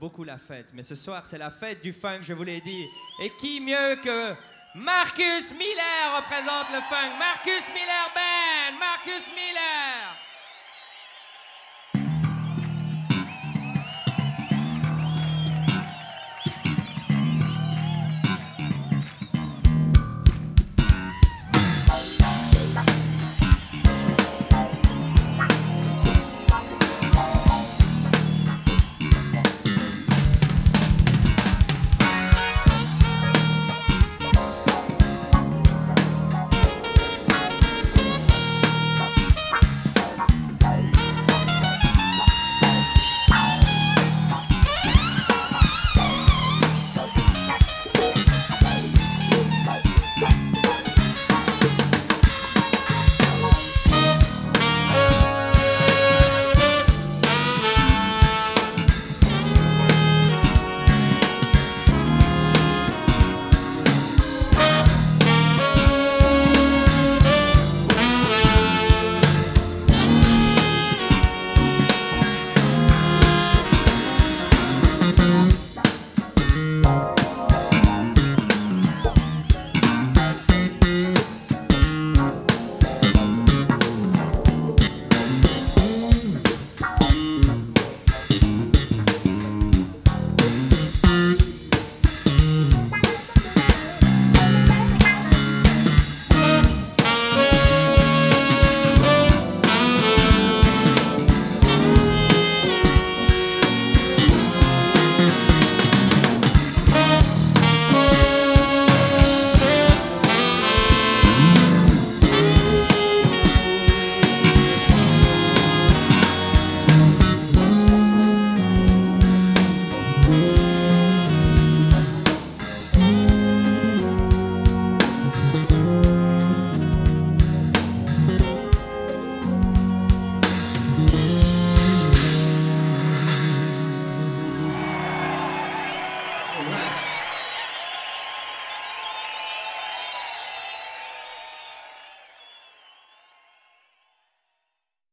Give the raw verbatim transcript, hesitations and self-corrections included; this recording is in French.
beaucoup la fête. Mais ce soir, c'est la fête du funk, je vous l'ai dit. Et qui mieux que Marcus Miller représente le funk. Marcus Miller Band, Marcus Miller.